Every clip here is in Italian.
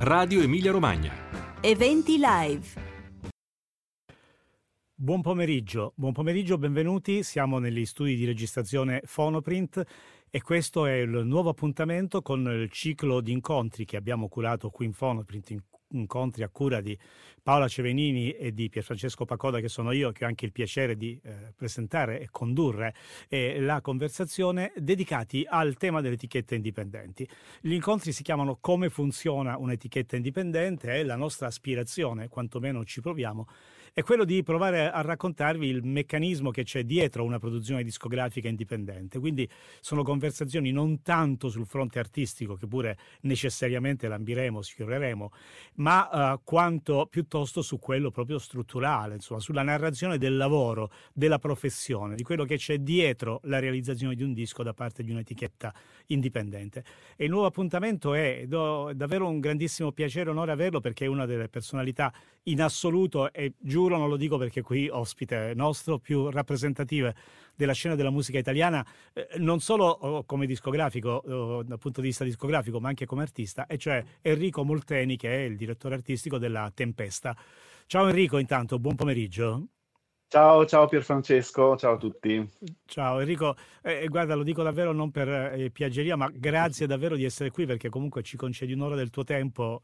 Radio Emilia Romagna. Eventi live. Buon pomeriggio, benvenuti. Siamo negli studi di registrazione Phonoprint e questo è il nuovo appuntamento con il ciclo di incontri che abbiamo curato qui in Phonoprint, incontri a cura di Paola Cevenini e di Pierfrancesco Pacoda, che sono io, che ho anche il piacere di presentare e condurre la conversazione, dedicati al tema delle etichette indipendenti. Gli incontri si chiamano Come funziona un'etichetta indipendente e la nostra aspirazione, quantomeno ci proviamo, è quello di provare a raccontarvi il meccanismo che c'è dietro una produzione discografica indipendente. Quindi sono conversazioni non tanto sul fronte artistico, che pure necessariamente lambiremo, sfioreremo, ma quanto piuttosto su quello proprio strutturale, insomma, sulla narrazione del lavoro, della professione, di quello che c'è dietro la realizzazione di un disco da parte di un'etichetta indipendente. E il nuovo appuntamento è davvero un grandissimo piacere e onore averlo, perché è una delle personalità in assoluto, e giuro non lo dico perché qui ospite nostro, più rappresentative della scena della musica italiana, non solo come discografico, dal punto di vista discografico, ma anche come artista, e cioè Enrico Molteni, che è il direttore artistico della Tempesta. Ciao Enrico, intanto, buon pomeriggio. Ciao Pierfrancesco, ciao a tutti. Ciao Enrico, guarda, lo dico davvero non per piaggeria, ma grazie davvero di essere qui, perché comunque ci concedi un'ora del tuo tempo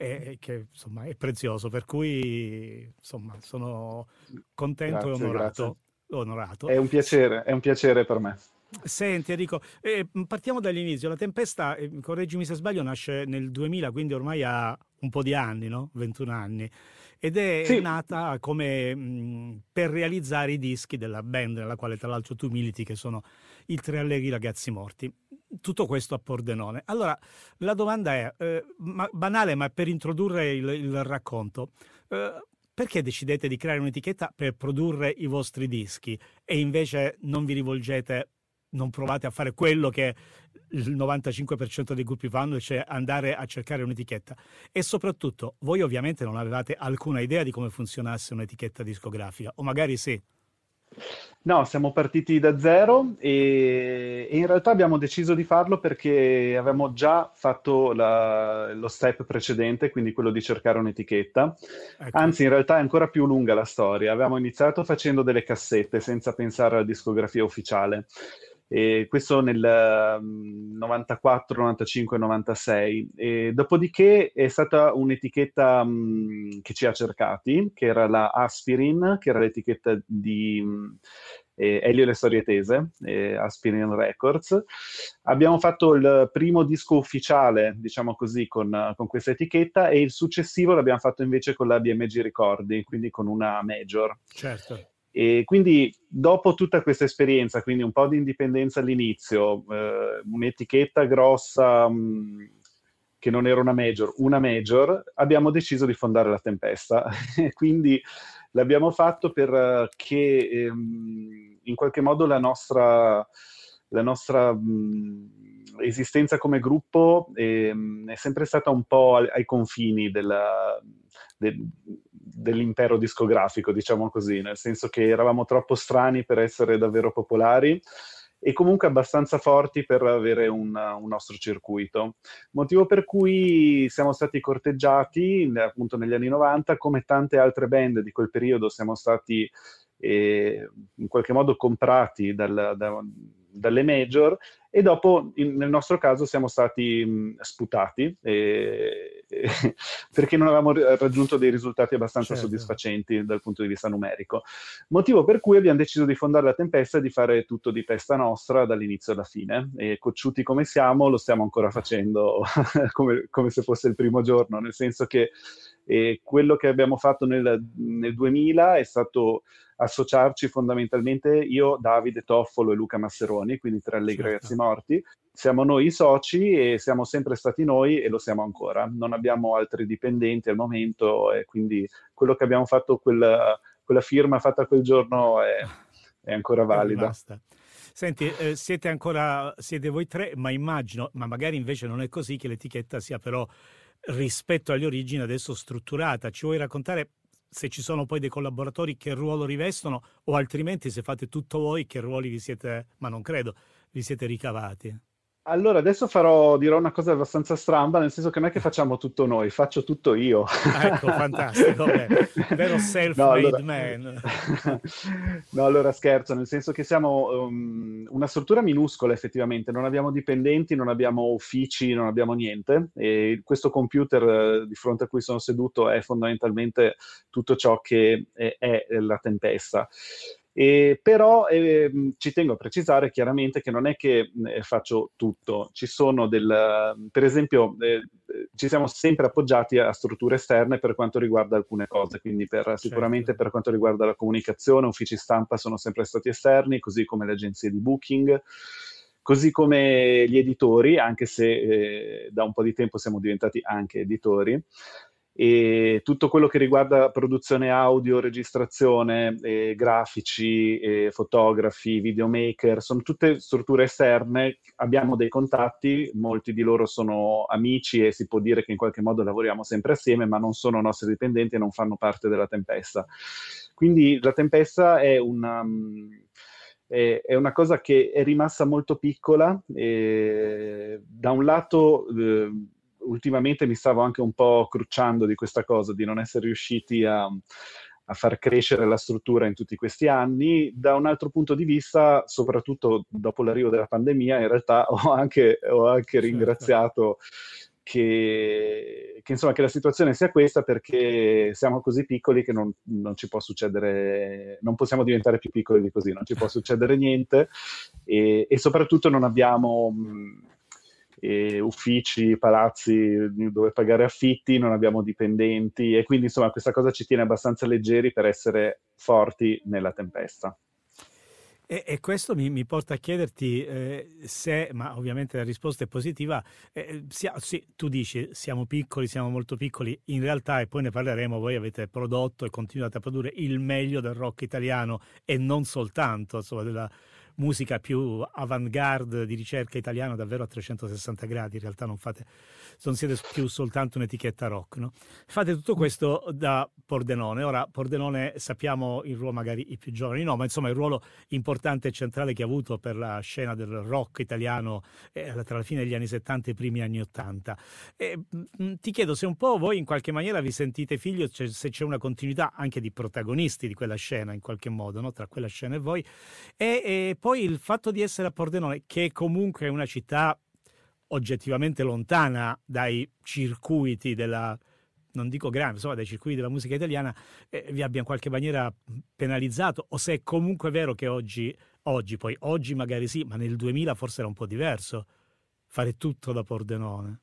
che insomma è prezioso, per cui insomma sono contento Grazie, e onorato. grazie. Onorato. È un piacere per me. Senti Enrico, partiamo dall'inizio. La Tempesta, correggimi se sbaglio, nasce nel 2000, quindi ormai ha un po' di anni, no? 21 anni. Ed è Sì. nata come per realizzare i dischi della band, nella quale tra l'altro tu militi, che sono i Tre Allegri Ragazzi Morti. Tutto questo a Pordenone. Allora, la domanda è banale, ma per introdurre il racconto. Perché decidete di creare un'etichetta per produrre i vostri dischi e invece non vi rivolgete, non provate a fare quello che il 95% dei gruppi fanno, cioè andare a cercare un'etichetta? E soprattutto, voi ovviamente non avevate alcuna idea di come funzionasse un'etichetta discografica, o magari sì. No, siamo partiti da zero e in realtà abbiamo deciso di farlo perché avevamo già fatto lo step precedente, quindi quello di cercare un'etichetta. Ecco. Anzi, in realtà è ancora più lunga la storia. Avevamo iniziato facendo delle cassette senza pensare alla discografia ufficiale. E questo nel 94, 95, 96. E dopodiché è stata un'etichetta che ci ha cercati, che era la Aspirin, che era l'etichetta di Elio e le Storie Tese, Aspirin Records. Abbiamo fatto il primo disco ufficiale, diciamo così, con questa etichetta, e il successivo l'abbiamo fatto invece con la BMG Ricordi, quindi con una major. Certo. E quindi dopo tutta questa esperienza, quindi un po' di indipendenza all'inizio, un'etichetta grossa che non era una major, abbiamo deciso di fondare la Tempesta. Quindi l'abbiamo fatto perché in qualche modo la nostra esistenza come gruppo è sempre stata un po' ai confini dell'impero discografico, diciamo così, nel senso che eravamo troppo strani per essere davvero popolari e comunque abbastanza forti per avere un nostro circuito. Motivo per cui siamo stati corteggiati appunto negli anni 90, come tante altre band di quel periodo siamo stati in qualche modo comprati dalle major, e dopo nel nostro caso siamo stati sputati perché non avevamo raggiunto dei risultati abbastanza Certo. soddisfacenti dal punto di vista numerico. Motivo per cui abbiamo deciso di fondare la Tempesta e di fare tutto di testa nostra dall'inizio alla fine, e cocciuti come siamo lo stiamo ancora facendo come se fosse il primo giorno, nel senso che quello che abbiamo fatto nel 2000 è stato associarci fondamentalmente io, Davide Toffolo e Luca Masseroni, quindi Tre Allegri Ragazzi Morti. Siamo noi i soci e siamo sempre stati noi e lo siamo ancora. Non abbiamo altri dipendenti al momento, e quindi quello che abbiamo fatto, quella firma fatta quel giorno è ancora valida. È rimasta. Senti, siete voi tre, ma immagino, ma magari invece non è così, che l'etichetta sia però rispetto alle origini adesso strutturata. Ci vuoi raccontare se ci sono poi dei collaboratori che ruolo rivestono, o altrimenti se fate tutto voi che ruoli vi siete, ma non credo, vi siete ricavati? Allora, adesso dirò una cosa abbastanza stramba, nel senso che non è che facciamo tutto noi, faccio tutto io. Ah, ecco, fantastico, beh, vero No, self-made allora, man. no, allora scherzo, nel senso che siamo una struttura minuscola effettivamente, non abbiamo dipendenti, non abbiamo uffici, non abbiamo niente. E questo computer di fronte a cui sono seduto è fondamentalmente tutto ciò che è la tempesta. Però ci tengo a precisare chiaramente che non è che faccio tutto. Ci sono per esempio, ci siamo sempre appoggiati a strutture esterne per quanto riguarda alcune cose, quindi sicuramente Certo. per quanto riguarda la comunicazione, uffici stampa sono sempre stati esterni, così come le agenzie di booking, così come gli editori, anche se da un po' di tempo siamo diventati anche editori. E tutto quello che riguarda produzione audio, registrazione, grafici, fotografi, videomaker, sono tutte strutture esterne, abbiamo dei contatti, molti di loro sono amici e si può dire che in qualche modo lavoriamo sempre assieme, ma non sono nostri dipendenti e non fanno parte della Tempesta. Quindi la Tempesta è una cosa che è rimasta molto piccola. Da un lato, ultimamente mi stavo anche un po' crucciando di questa cosa, di non essere riusciti a far crescere la struttura in tutti questi anni. Da un altro punto di vista, soprattutto dopo l'arrivo della pandemia, in realtà ho anche Certo. ringraziato insomma, che la situazione sia questa, perché siamo così piccoli che non ci può succedere, non possiamo diventare più piccoli di così, non ci può succedere niente e soprattutto non abbiamo uffici, palazzi dove pagare affitti, non abbiamo dipendenti e quindi insomma questa cosa ci tiene abbastanza leggeri per essere forti nella tempesta. E questo mi porta a chiederti se, ma ovviamente la risposta è positiva, sì, tu dici siamo piccoli, siamo molto piccoli, in realtà, e poi ne parleremo, voi avete prodotto e continuate a produrre il meglio del rock italiano e non soltanto, insomma, della musica più avant-garde di ricerca italiana davvero a 360 gradi, in realtà non siete più soltanto un'etichetta rock, no? Fate tutto questo da Pordenone. Ora, Pordenone sappiamo il ruolo, magari i più giovani no, ma insomma il ruolo importante e centrale che ha avuto per la scena del rock italiano tra la fine degli anni 70 e i primi anni 80. Ti chiedo se un po' voi in qualche maniera vi sentite figli, se c'è una continuità anche di protagonisti di quella scena in qualche modo, no? Tra quella scena e voi. E poi il fatto di essere a Pordenone, che comunque è una città oggettivamente lontana dai circuiti della, non dico grande, insomma dai circuiti della musica italiana, vi abbia in qualche maniera penalizzato, o se è comunque vero che oggi magari sì, ma nel 2000 forse era un po' diverso fare tutto da Pordenone.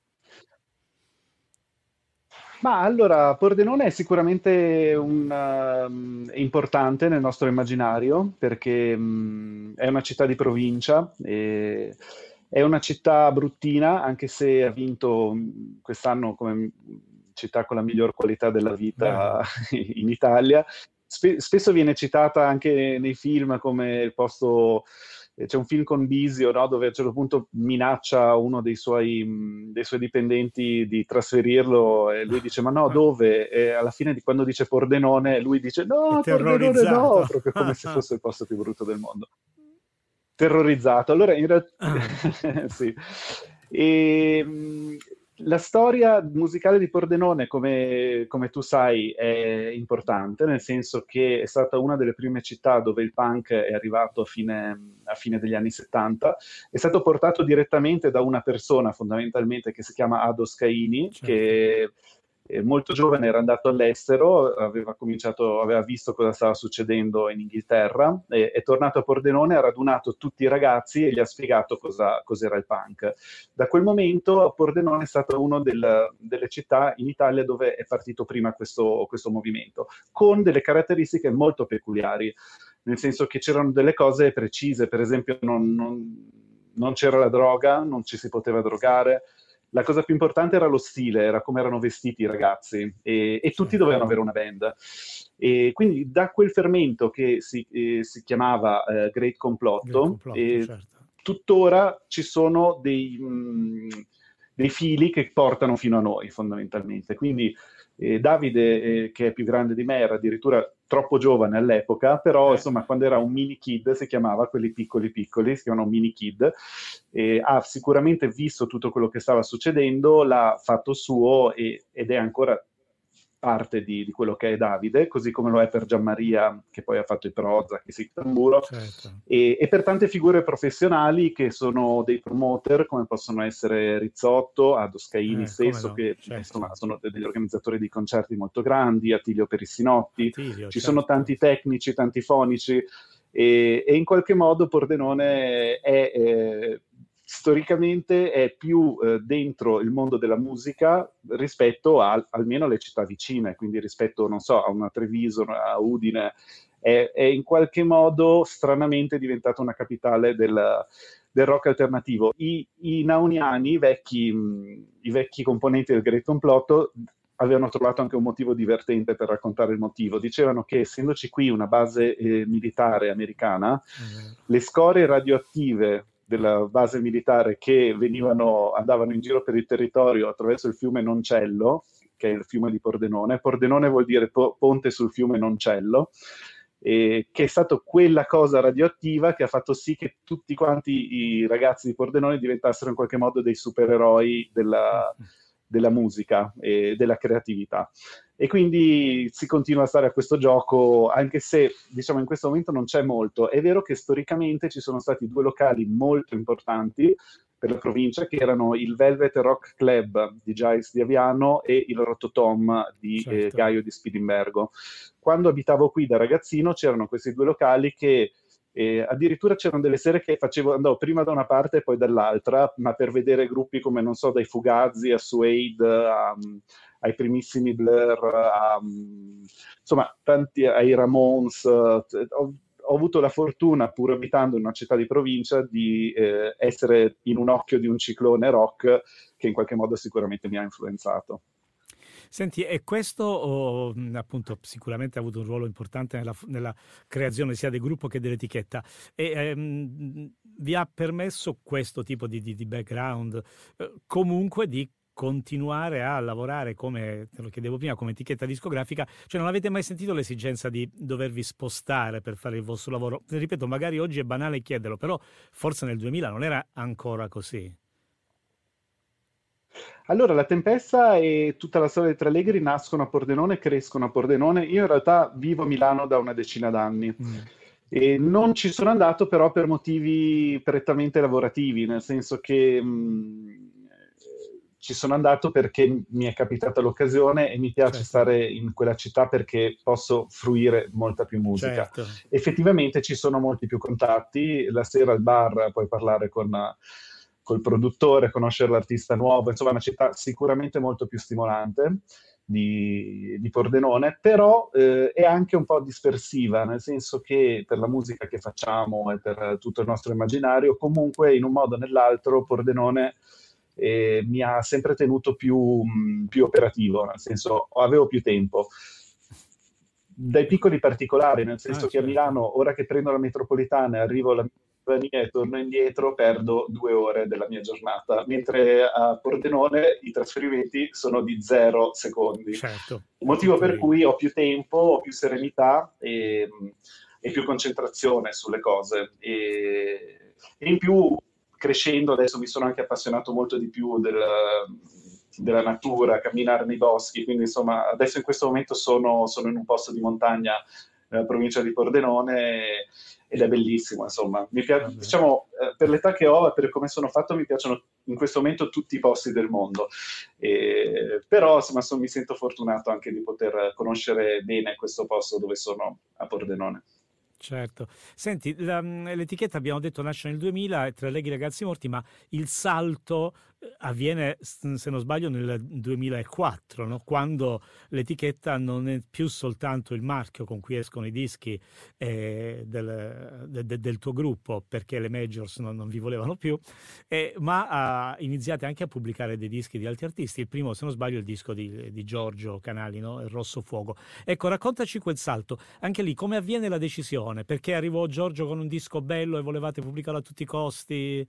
Ma allora, Pordenone è sicuramente importante nel nostro immaginario perché è una città di provincia, e è una città bruttina, anche se ha vinto quest'anno come città con la miglior qualità della Bravo. vita in Italia. Spesso viene citata anche nei film come il posto. C'è un film con Bisio, no, dove a un certo punto minaccia uno dei suoi dipendenti di trasferirlo e lui dice ma no, dove? E alla fine quando dice Pordenone lui dice È no, Pordenone no, terrorizzato. proprio come se fosse il posto più brutto del mondo. Terrorizzato. Allora, in realtà, sì. E, la storia musicale di Pordenone, come tu sai, è importante, nel senso che è stata una delle prime città dove il punk è arrivato a fine degli anni 70. È stato portato direttamente da una persona, fondamentalmente, che si chiama Ado Scaini, Certo. che molto giovane era andato all'estero, aveva visto cosa stava succedendo in Inghilterra, è tornato a Pordenone, ha radunato tutti i ragazzi e gli ha spiegato cos'era il punk. Da quel momento Pordenone è stata una delle città in Italia dove è partito prima questo movimento, con delle caratteristiche molto peculiari, nel senso che c'erano delle cose precise, per esempio non c'era la droga, non ci si poteva drogare. La cosa più importante era lo stile, era come erano vestiti i ragazzi e tutti Certo. dovevano avere una band. E quindi da quel fermento che si chiamava Great Del Complotto, complotto, certo. tuttora ci sono dei fili che portano fino a noi, fondamentalmente. Quindi Davide, che è più grande di me, era addirittura troppo giovane all'epoca, però insomma quando era un mini kid si chiamava, quelli piccoli piccoli, si chiamano mini kid, ha sicuramente visto tutto quello che stava succedendo, l'ha fatto suo ed è ancora parte di quello che è Davide, così come lo è per Gianmaria, che poi ha fatto i Prozac, i Sic Tamburo, Certo. e per tante figure professionali che sono dei promoter, come possono essere Rizzotto, Ado Scaini Come stesso, no, che certo. insomma sono degli organizzatori di concerti molto grandi, Attilio Perissinotti, Attilio, ci certo. sono tanti tecnici, tanti fonici, e in qualche modo Pordenone è storicamente è più dentro il mondo della musica rispetto almeno alle città vicine, quindi rispetto, non so, a una Treviso, a Udine, è in qualche modo stranamente diventata una capitale del rock alternativo. I nauniani, i vecchi componenti del Great Complotto, avevano trovato anche un motivo divertente per raccontare il motivo. Dicevano che essendoci qui una base militare americana, le scorie radioattive della base militare che andavano in giro per il territorio attraverso il fiume Noncello, che è il fiume di Pordenone. Pordenone vuol dire ponte sul fiume Noncello, che è stato quella cosa radioattiva che ha fatto sì che tutti quanti i ragazzi di Pordenone diventassero in qualche modo dei supereroi della musica e della creatività. E quindi si continua a stare a questo gioco, anche se diciamo in questo momento non c'è molto. È vero che storicamente ci sono stati due locali molto importanti per la provincia, che erano il Velvet Rock Club di Giles di Aviano e il Rototom di Certo. Gaio di Spidimbergo. Quando abitavo qui da ragazzino c'erano questi due locali che addirittura c'erano delle sere che andavo prima da una parte e poi dall'altra, ma per vedere gruppi come, non so, dai Fugazi a Suede, ai primissimi Blur, insomma, tanti ai Ramones. Ho avuto la fortuna, pur abitando in una città di provincia, di essere in un occhio di un ciclone rock che in qualche modo sicuramente mi ha influenzato. Senti, e questo appunto sicuramente ha avuto un ruolo importante nella creazione sia del gruppo che dell'etichetta e vi ha permesso questo tipo di background comunque di continuare a lavorare, come te lo chiedevo prima, come etichetta discografica, cioè non avete mai sentito l'esigenza di dovervi spostare per fare il vostro lavoro? Ripeto, magari oggi è banale chiederlo, però forse nel 2000 non era ancora così. Allora, la Tempesta e tutta la storia dei Tre Allegri nascono a Pordenone, crescono a Pordenone. Io in realtà vivo a Milano da una decina d'anni e non ci sono andato però per motivi prettamente lavorativi, nel senso che ci sono andato perché mi è capitata l'occasione e mi piace Certo. stare in quella città perché posso fruire molta più musica. Certo. Effettivamente ci sono molti più contatti, la sera al bar puoi parlare col produttore, conoscere l'artista nuovo, insomma è una città sicuramente molto più stimolante di Pordenone, però è anche un po' dispersiva, nel senso che per la musica che facciamo e per tutto il nostro immaginario, comunque in un modo o nell'altro Pordenone mi ha sempre tenuto più operativo, nel senso avevo più tempo. Dai piccoli particolari, nel senso che a Certo. Milano, ora che prendo la metropolitana e arrivo alla e torno indietro, perdo 2 ore della mia giornata, mentre a Pordenone i trasferimenti sono di 0 secondi. Certo. Motivo Tutto per lì. cui ho più tempo, ho più serenità e più concentrazione sulle cose. E in più, crescendo, adesso mi sono anche appassionato molto di più della natura, camminare nei boschi, quindi insomma adesso in questo momento sono in un posto di montagna nella provincia di Pordenone ed è bellissimo, insomma. Diciamo, per l'età che ho e per come sono fatto mi piacciono in questo momento tutti i posti del mondo, però insomma mi sento fortunato anche di poter conoscere bene questo posto dove sono a Pordenone. Certo. Senti, l'etichetta abbiamo detto nasce nel 2000, è Tre Allegri Ragazzi Morti, ma il salto avviene, se non sbaglio, nel 2004, no? Quando l'etichetta non è più soltanto il marchio con cui escono i dischi del tuo gruppo, perché le majors non vi volevano più, ma iniziate anche a pubblicare dei dischi di altri artisti. Il primo, se non sbaglio, è il disco di Giorgio Canali, no? Il Rosso Fuoco. Ecco, raccontaci quel salto. Anche lì, come avviene la decisione? Perché arrivò Giorgio con un disco bello e volevate pubblicarlo a tutti i costi?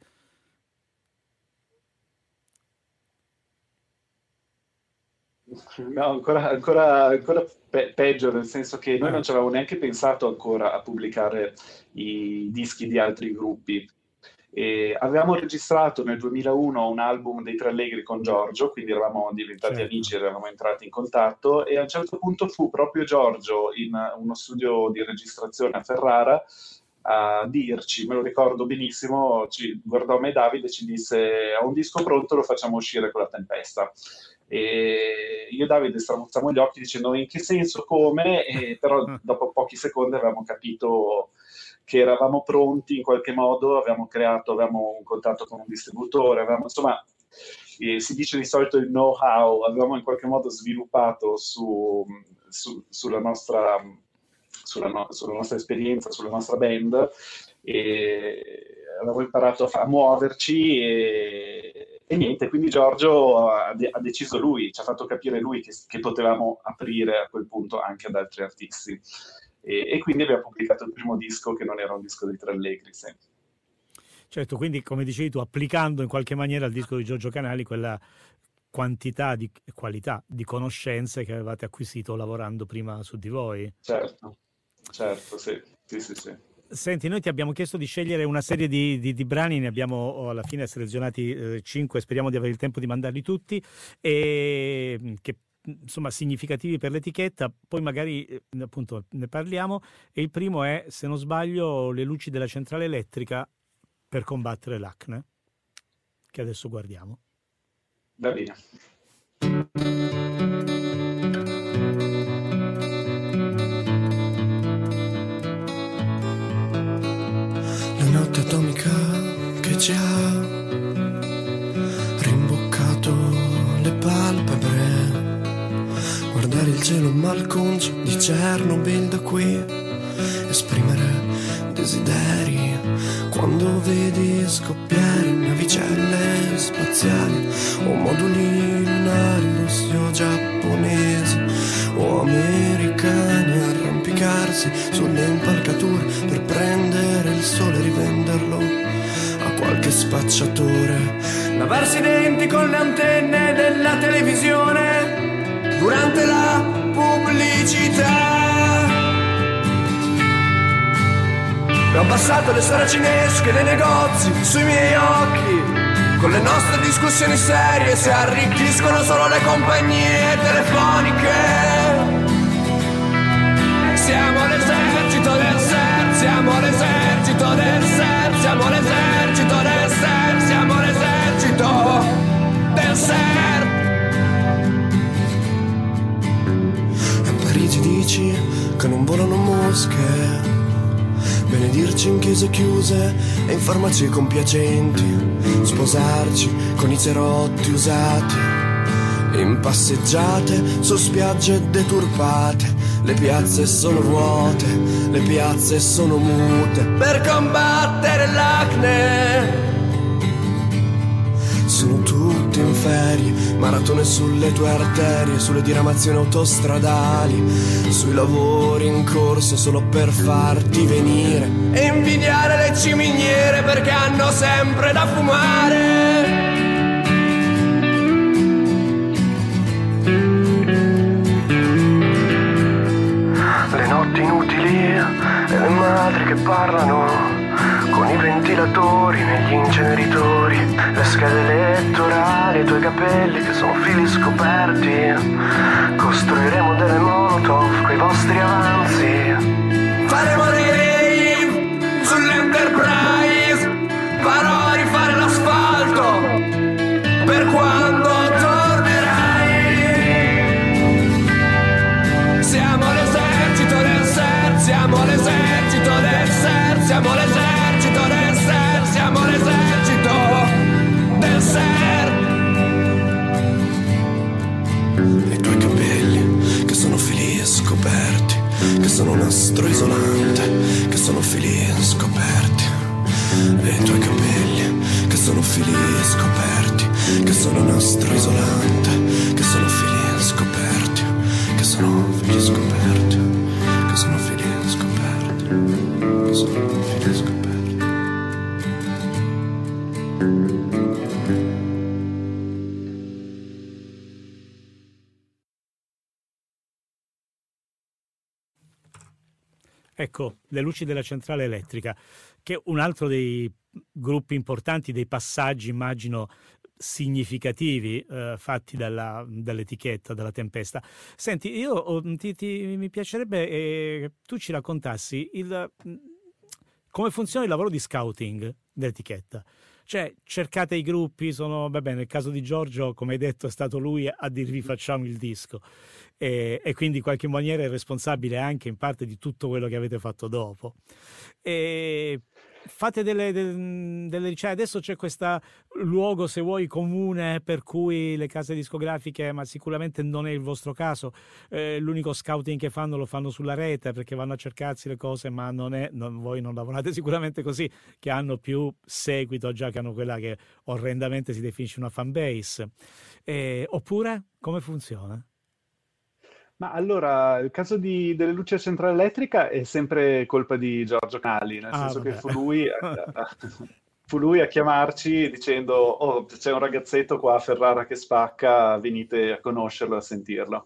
No, ancora peggio, nel senso che noi non ci avevamo neanche pensato ancora a pubblicare i dischi di altri gruppi. E avevamo registrato nel 2001 un album dei Tre Allegri con Giorgio, quindi eravamo diventati Certo. amici, eravamo entrati in contatto e a un certo punto fu proprio Giorgio in uno studio di registrazione a Ferrara a dirci, me lo ricordo benissimo, ci guardò me e Davide e ci disse: ho un disco pronto, lo facciamo uscire con La Tempesta. E io e Davide stramuzzammo gli occhi dicendo: in che senso, come? E però dopo pochi secondi avevamo capito che eravamo pronti in qualche modo, avevamo un contatto con un distributore, insomma, si dice di solito il know-how, avevamo in qualche modo sviluppato sulla nostra esperienza, sulla nostra band, e avevamo imparato a muoverci e niente, quindi Giorgio ha deciso lui, ci ha fatto capire lui che potevamo aprire a quel punto anche ad altri artisti. E quindi abbiamo pubblicato il primo disco, che non era un disco dei Tre Allegri. Sì. Certo, quindi come dicevi tu, applicando in qualche maniera al disco di Giorgio Canali quella quantità e qualità di conoscenze che avevate acquisito lavorando prima su di voi. Certo, sì. Senti, noi ti abbiamo chiesto di scegliere una serie di brani, ne abbiamo alla fine selezionati 5, speriamo di avere il tempo di mandarli tutti, e che insomma significativi per l'etichetta, poi magari appunto ne parliamo. E il primo è, se non sbaglio, Le luci della centrale elettrica per combattere l'acne, che adesso guardiamo. Va bene. La notte atomica che ci ha rimboccato le palpebre, guardare il cielo malconcio di Chernobyl da qui, esprimere desideri quando vedi scoppiare navicelle spaziali o moduli lunari o giapponesi o americani arrampicarsi sulle impalcature per prendere il sole e rivenderlo a qualche spacciatore, lavarsi i denti con le antenne della televisione durante la pubblicità. Ho abbassato le saracinesche dei negozi sui miei occhi, con le nostre discussioni serie si arricchiscono solo le compagnie telefoniche. Siamo l'esercito del ser, siamo l'esercito del ser, siamo l'esercito del ser, siamo l'esercito del ser. A Parigi dici che non volano mosche, benedirci in chiese chiuse e in farmacie compiacenti, sposarci con i cerotti usati, in passeggiate su spiagge deturpate. Le piazze sono vuote, le piazze sono mute per combattere l'acne. Sono tutti in ferie, maratone sulle tue arterie, sulle diramazioni autostradali, sui lavori in corso solo per farti venire e invidiare le ciminiere perché hanno sempre da fumare. Le notti inutili e le madri che parlano con i ventilatori negli inceneritori, le schede elettorali, i tuoi capelli che sono fili scoperti. Costruiremo delle molotov coi vostri avanzi, faremo dei rave sull'Enterprise, farò rifare l'asfalto per quando tornerai. Siamo l'esercito del ser, siamo l'esercito del ser, siamo l'esercito del ser, siamo l'esercito del ser. I tuoi capelli che sono fili scoperti, che sono nastro isolante, che sono fili scoperti. E i tuoi capelli che sono fili scoperti, che sono nastro isolante, che sono fili scoperti, che sono fili scoperti, che sono fili scoperti, che sono fili scoperti. Ecco, le luci della centrale elettrica, che è un altro dei gruppi importanti, dei passaggi, immagino, significativi fatti dall'etichetta, dalla Tempesta. Senti, mi piacerebbe che tu ci raccontassi come funziona il lavoro di scouting dell'etichetta. Cioè, cercate i gruppi, nel caso di Giorgio, come hai detto, è stato lui a dirvi facciamo il disco. E quindi in qualche maniera è responsabile anche in parte di tutto quello che avete fatto dopo. E fate cioè adesso c'è questo luogo, se vuoi, comune per cui le case discografiche, ma sicuramente non è il vostro caso, l'unico scouting che fanno lo fanno sulla rete perché vanno a cercarsi le cose, ma voi non lavorate sicuramente così, che hanno più seguito, già che hanno quella che orrendamente si definisce una fan base. Oppure come funziona? Ma allora, il caso delle luci a centrale elettrica è sempre colpa di Giorgio Canali, nel senso che Vabbè. fu lui a chiamarci dicendo: Oh, c'è un ragazzetto qua a Ferrara che spacca, venite a conoscerlo, a sentirlo.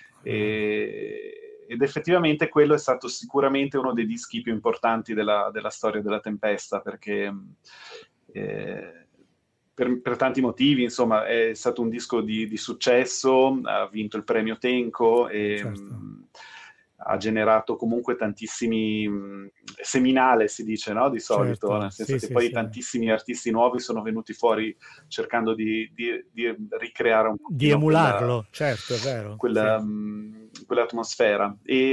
Ed effettivamente quello è stato sicuramente uno dei dischi più importanti della storia della Tempesta, perché per tanti motivi, insomma, è stato un disco di successo, ha vinto il premio Tenco e Certo. Ha generato comunque tantissimi seminale, si dice, no? Di solito, Certo, nel senso sì, che sì, poi sì. tantissimi artisti nuovi sono venuti fuori cercando di ricreare un Di pochino emularlo, certo, è vero. Sì. quell'atmosfera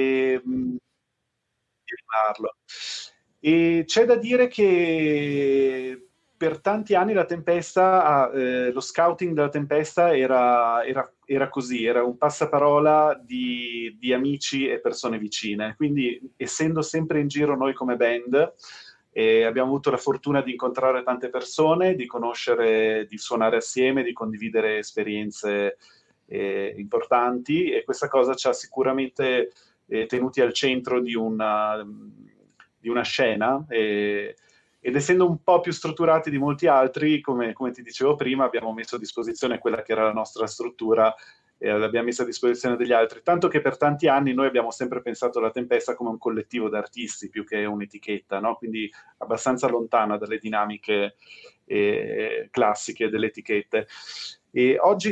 di rimarlo. E c'è da dire che per tanti anni la Tempesta, lo scouting della Tempesta era così, era un passaparola di amici e persone vicine. Quindi, essendo sempre in giro noi come band, abbiamo avuto la fortuna di incontrare tante persone, di conoscere, di suonare assieme, di condividere esperienze importanti, e questa cosa ci ha sicuramente tenuti al centro di una scena, ed essendo un po' più strutturati di molti altri, come ti dicevo prima, abbiamo messo a disposizione quella che era la nostra struttura e l'abbiamo messa a disposizione degli altri, tanto che per tanti anni noi abbiamo sempre pensato alla Tempesta come un collettivo d'artisti più che un'etichetta, no? Quindi abbastanza lontana dalle dinamiche classiche delle etichette. E oggi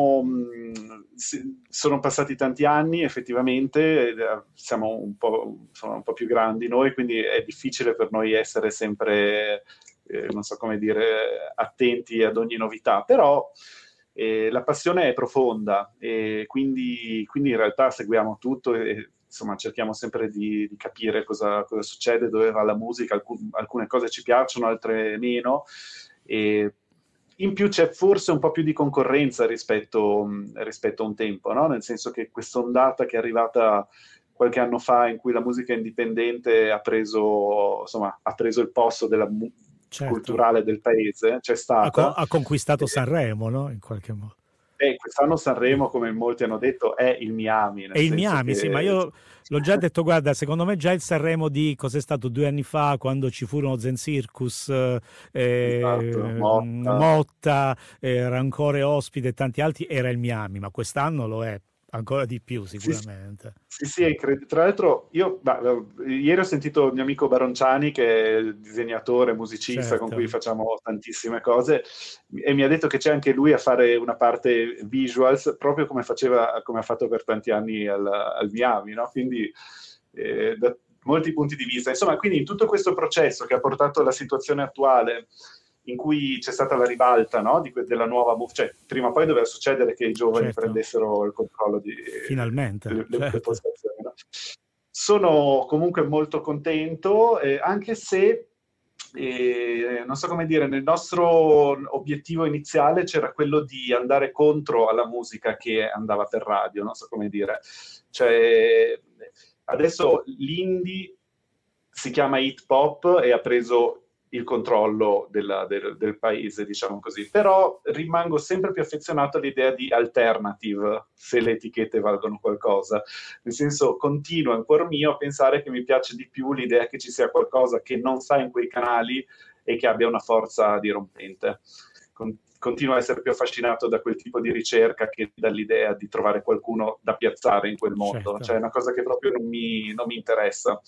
sono passati tanti anni, effettivamente, siamo un po' più grandi noi, quindi è difficile per noi essere sempre, non so come dire, attenti ad ogni novità, però la passione è profonda, e quindi in realtà seguiamo tutto e insomma cerchiamo sempre di capire cosa succede, dove va la musica. Alcune cose ci piacciono, altre meno. E in più c'è forse un po' più di concorrenza rispetto a un tempo, no? Nel senso che quest'ondata che è arrivata qualche anno fa, in cui la musica indipendente ha preso il posto della Certo. culturale del paese, c'è stata. Ha conquistato Sanremo, no? In qualche modo. Quest'anno Sanremo, come molti hanno detto, è il Miami. È il Miami, sì, ma io l'ho già detto, guarda, secondo me già il Sanremo di cos'è stato 2 anni fa, quando ci furono Zen Circus, Esatto, Motta, Rancore ospite e tanti altri, era il Miami, ma quest'anno lo è ancora di più sicuramente. Sì, è incredibile. Tra l'altro ieri ho sentito il mio amico Baronciani, che è disegnatore, musicista, Certo. con cui facciamo tantissime cose, e mi ha detto che c'è anche lui a fare una parte visuals, proprio come ha fatto per tanti anni al Miami, no? Quindi da molti punti di vista. Insomma, quindi in tutto questo processo che ha portato alla situazione attuale, in cui c'è stata la ribalta, no? Della nuova cioè prima o poi doveva succedere che i giovani prendessero il controllo finalmente le postazioni, no? Sono comunque molto contento, anche se non so come dire, nel nostro obiettivo iniziale c'era quello di andare contro alla musica che andava per radio, non so come dire. Cioè, adesso l'indie si chiama hip hop e ha preso il controllo del paese, diciamo così, però rimango sempre più affezionato all'idea di alternative, se le etichette valgono qualcosa, nel senso, continuo in cuor mio a pensare che mi piace di più l'idea che ci sia qualcosa che non sta in quei canali e che abbia una forza dirompente. continuo a essere più affascinato da quel tipo di ricerca che dall'idea di trovare qualcuno da piazzare in quel mondo. Certo. Cioè è una cosa che proprio non mi interessa.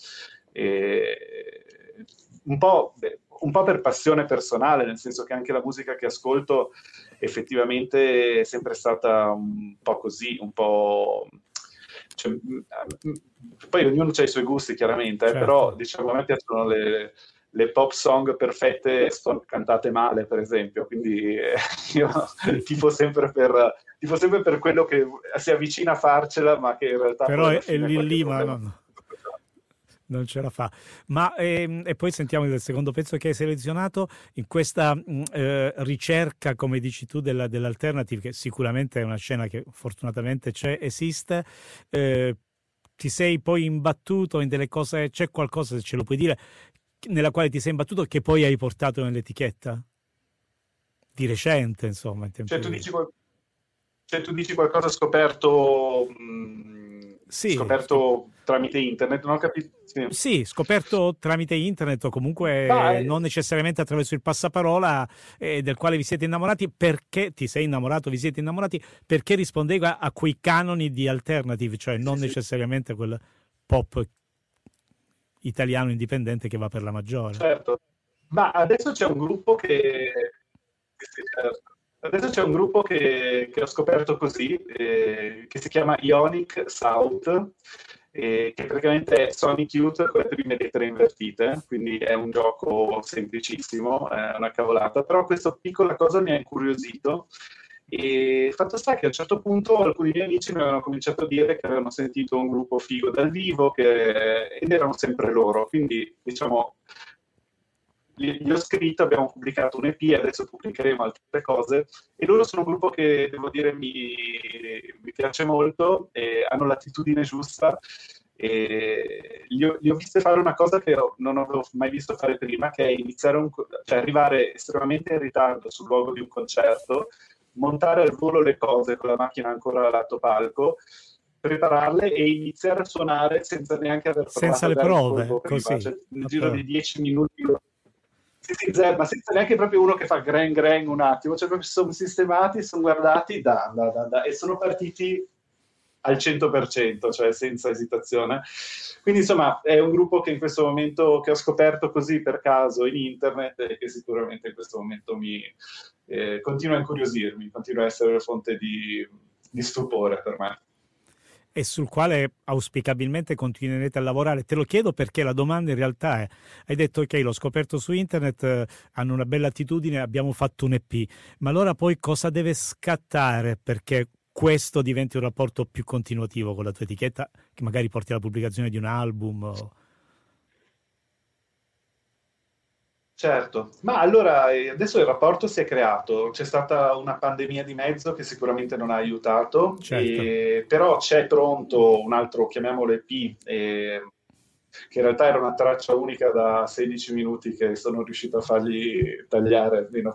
Un po' per passione personale, nel senso che anche la musica che ascolto effettivamente è sempre stata un po' così, un po'... Cioè, poi ognuno ha i suoi gusti chiaramente, Certo. però diciamo a me piacciono le pop song perfette cantate male, per esempio, quindi io tifo sempre per quello che si avvicina a farcela, ma che in realtà però poi alla è fine lì, ma problema. non ce la fa. Ma e poi sentiamo il secondo pezzo che hai selezionato in questa ricerca, come dici tu, dell'alternative, che sicuramente è una scena che fortunatamente esiste. Ti sei poi imbattuto in delle cose, c'è qualcosa, se ce lo puoi dire, nella quale ti sei imbattuto che poi hai portato nell'etichetta? Di recente, insomma. In tempi... tu dici qualcosa scoperto... Sì, scoperto tramite internet, non ho capito. Sì, scoperto tramite internet o comunque non necessariamente attraverso il passaparola, del quale vi siete innamorati. Perché ti sei innamorato, vi siete innamorati? Perché rispondeva a quei canoni di alternative, cioè non necessariamente quel pop italiano indipendente che va per la maggiore. Certo, ma adesso c'è un gruppo che... certo. Adesso c'è un gruppo che ho scoperto così, che si chiama Ionic South, che praticamente è Sonic Youth con le prime lettere invertite, quindi è un gioco semplicissimo, è una cavolata, però questa piccola cosa mi ha incuriosito, e il fatto sta che a un certo punto alcuni miei amici mi avevano cominciato a dire che avevano sentito un gruppo figo dal vivo, ed erano sempre loro, quindi diciamo... Gli ho scritto, abbiamo pubblicato un EP, adesso pubblicheremo altre cose, e loro sono un gruppo che, devo dire, mi piace molto, e hanno l'attitudine giusta, e li ho visti fare una cosa che non avevo mai visto fare prima, che è iniziare cioè arrivare estremamente in ritardo sul luogo di un concerto, montare al volo le cose con la macchina ancora all'altopalco, prepararle e iniziare a suonare senza neanche aver provato senza le prove, così. Cioè, nel giro di 10 minuti... Sì, ma senza neanche proprio uno che fa gran un attimo, cioè proprio sono sistemati, sono guardati e sono partiti al 100%, cioè senza esitazione. Quindi insomma è un gruppo che in questo momento, che ho scoperto così per caso in internet, e che sicuramente in questo momento continua a incuriosirmi, continua a essere una fonte di stupore per me. E sul quale auspicabilmente continuerete a lavorare. Te lo chiedo perché la domanda in realtà è: hai detto ok, l'ho scoperto su internet, hanno una bella attitudine, abbiamo fatto un EP, ma allora poi cosa deve scattare perché questo diventi un rapporto più continuativo con la tua etichetta, che magari porti alla pubblicazione di un album? Certo, ma allora adesso il rapporto si è creato, c'è stata una pandemia di mezzo che sicuramente non ha aiutato, certo. però c'è pronto un altro, chiamiamolo EP, che in realtà era una traccia unica da 16 minuti che sono riuscito a fargli tagliare almeno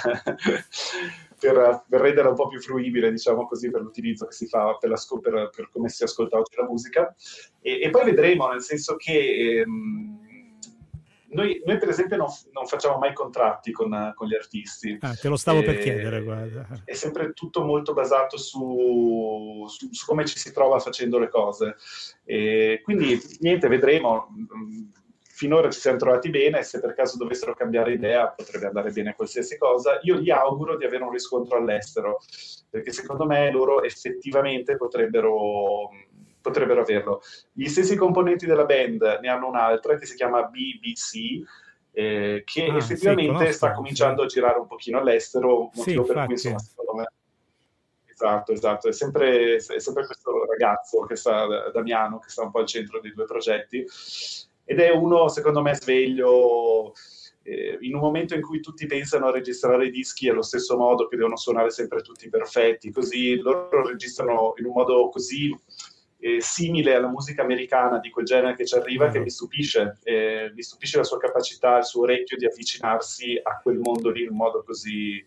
per renderla un po' più fruibile, diciamo così, per l'utilizzo che si fa per come si ascolta oggi la musica, e poi vedremo, nel senso che... Noi per esempio non facciamo mai contratti con gli artisti. Te lo stavo per chiedere, guarda. È sempre tutto molto basato su come ci si trova facendo le cose. Quindi niente, vedremo. Finora ci siamo trovati bene, e se per caso dovessero cambiare idea potrebbe andare bene qualsiasi cosa. Io gli auguro di avere un riscontro all'estero, perché secondo me loro effettivamente potrebbero averlo. Gli stessi componenti della band ne hanno un'altra che si chiama BBC, che effettivamente sta cominciando a girare un pochino all'estero, motivo per cui insomma secondo me... Esatto, è sempre questo ragazzo che sta, Damiano, che sta un po' al centro dei due progetti, ed è uno secondo me sveglio, in un momento in cui tutti pensano a registrare i dischi allo stesso modo, che devono suonare sempre tutti perfetti, così loro registrano in un modo così simile alla musica americana di quel genere che ci arriva, che mi stupisce la sua capacità, il suo orecchio di avvicinarsi a quel mondo lì in un modo così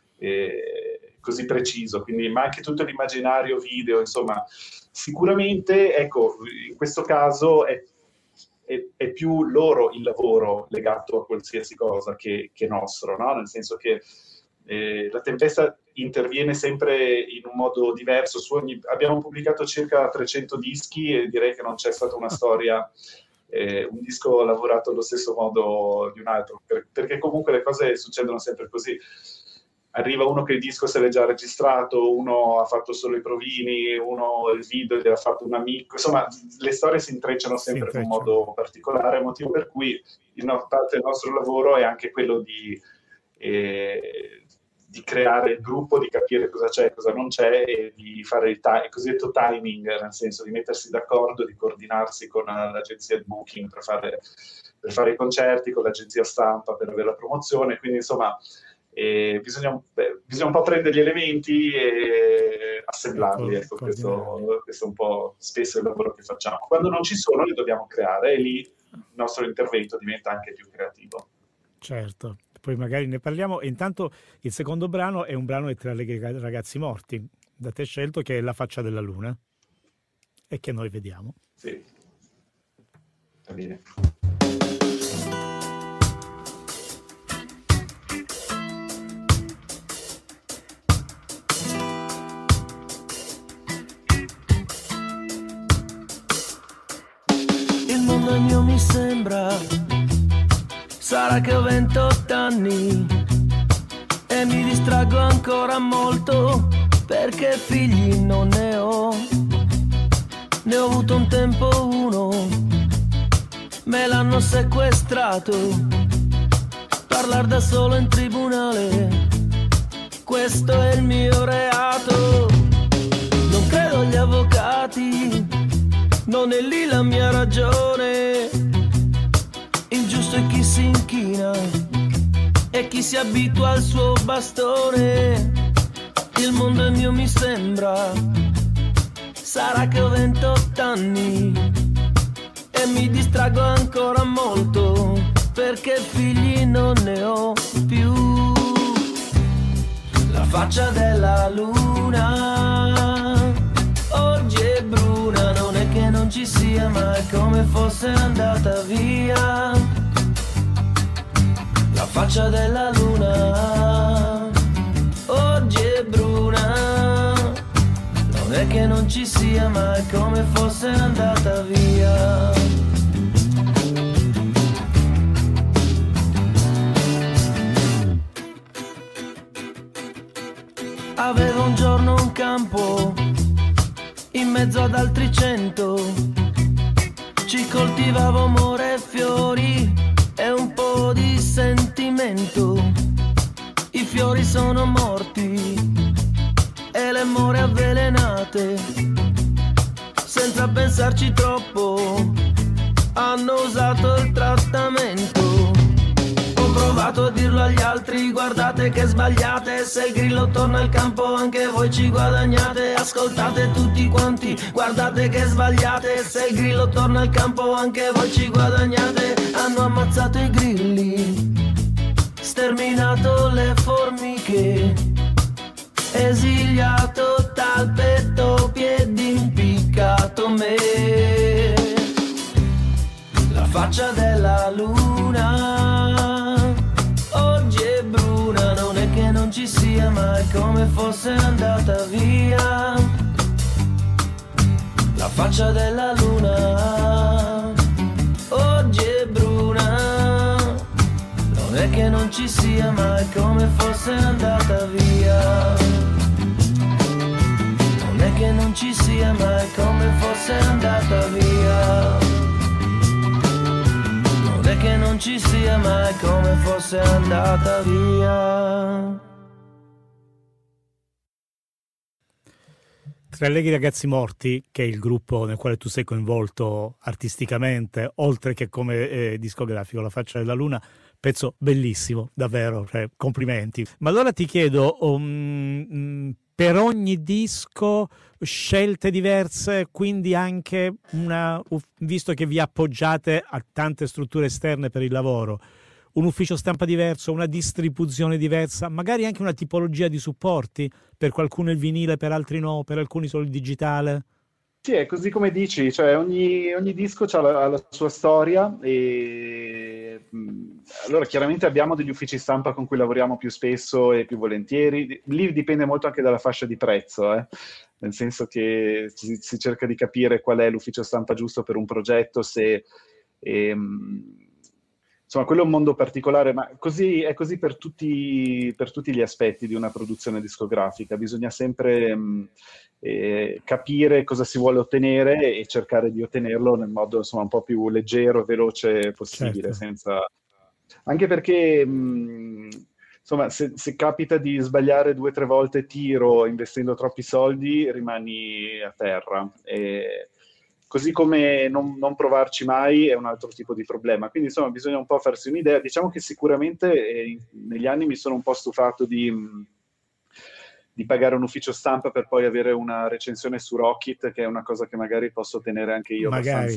preciso, quindi, ma anche tutto l'immaginario video, insomma, sicuramente, ecco, in questo caso è più loro il lavoro legato a qualsiasi cosa che nostro, no? Nel senso che La tempesta interviene sempre in un modo diverso. Abbiamo pubblicato circa 300 dischi e direi che non c'è stata una storia, un disco lavorato allo stesso modo di un altro, perché comunque le cose succedono sempre così. Arriva uno che il disco se l'è già registrato, uno ha fatto solo i provini, uno il video gliel'ha fatto un amico, insomma le storie si intrecciano sempre in un modo particolare, motivo per cui parte del nostro lavoro è anche quello di creare il gruppo, di capire cosa c'è e cosa non c'è, e di fare il cosiddetto timing, nel senso di mettersi d'accordo, di coordinarsi con l'agenzia di booking per fare i concerti, con l'agenzia stampa per avere la promozione, quindi insomma bisogna un po' prendere gli elementi e assemblarli, ecco, questo è un po' spesso il lavoro che facciamo. Quando non ci sono li dobbiamo creare e lì il nostro intervento diventa anche più creativo. Certo, poi magari ne parliamo. E intanto il secondo brano è un brano di Tre allegri ragazzi morti, da te scelto, che è La faccia della luna, e che noi vediamo. Sì, va bene. Il mondo è mio, mi sembra. Sarà che ho 28 anni e mi distraggo ancora molto, perché figli non ne ho. Ne ho avuto un tempo uno, me l'hanno sequestrato. Parlar da solo in tribunale, questo è il mio reato. Non credo agli avvocati, non è lì la mia ragione. Il giusto è chi si inchina e chi si abitua al suo bastone. Il mondo è mio, mi sembra. Sarà che ho 28 anni e mi distraggo ancora molto, perché figli non ne ho più. La faccia della luna oggi è bruna, non è che non ci sia, ma è come fosse andata via. La faccia della luna oggi è bruna, non è che non ci sia, ma è come fosse andata via. Avevo un giorno un campo in mezzo ad altri 100, ci coltivavo amore e fiori e un po' di sentimento. I fiori sono morti e le more avvelenate, senza pensarci troppo hanno usato il trattamento. Ho provato a dirlo agli altri, guardate che sbagliate, se il grillo torna al campo anche voi ci guadagnate. Ascoltate tutti quanti, guardate che sbagliate, se il grillo torna al campo anche voi ci guadagnate. Hanno ammazzato i grilli, sterminato le formiche, esiliato talpe, topi ed impiccato me. La faccia della luna oggi è bruna, non è che non ci sia, ma è come fosse andata via. La faccia della luna oggi è bruna, non è che non ci sia, ma è come fosse andata via. Non è che non ci sia, ma è come fosse andata via. Non è che non ci sia, ma è come fosse andata via. Tre allegri ragazzi morti, che è il gruppo nel quale tu sei coinvolto artisticamente, oltre che come discografico, La faccia della luna, pezzo bellissimo, davvero, cioè, complimenti. Ma allora ti chiedo, per ogni disco scelte diverse, quindi anche visto che vi appoggiate a tante strutture esterne per il lavoro, un ufficio stampa diverso, una distribuzione diversa, magari anche una tipologia di supporti, per qualcuno il vinile, per altri no, per alcuni solo il digitale? Sì, è così come dici, cioè ogni disco ha la sua storia e Allora, chiaramente abbiamo degli uffici stampa con cui lavoriamo più spesso e più volentieri. Lì dipende molto anche dalla fascia di prezzo, nel senso che si cerca di capire qual è l'ufficio stampa giusto per un progetto, insomma, quello è un mondo particolare, ma è così per tutti gli aspetti di una produzione discografica. Bisogna sempre capire cosa si vuole ottenere e cercare di ottenerlo nel modo, insomma, un po' più leggero e veloce possibile, certo. Anche perché insomma, se capita di sbagliare 2 o 3 volte tiro investendo troppi soldi, rimani a terra. Così come non provarci mai è un altro tipo di problema. Quindi, insomma, bisogna un po' farsi un'idea. Diciamo che sicuramente negli anni mi sono un po' stufato di pagare un ufficio stampa per poi avere una recensione su Rockit, che è una cosa che magari posso ottenere anche io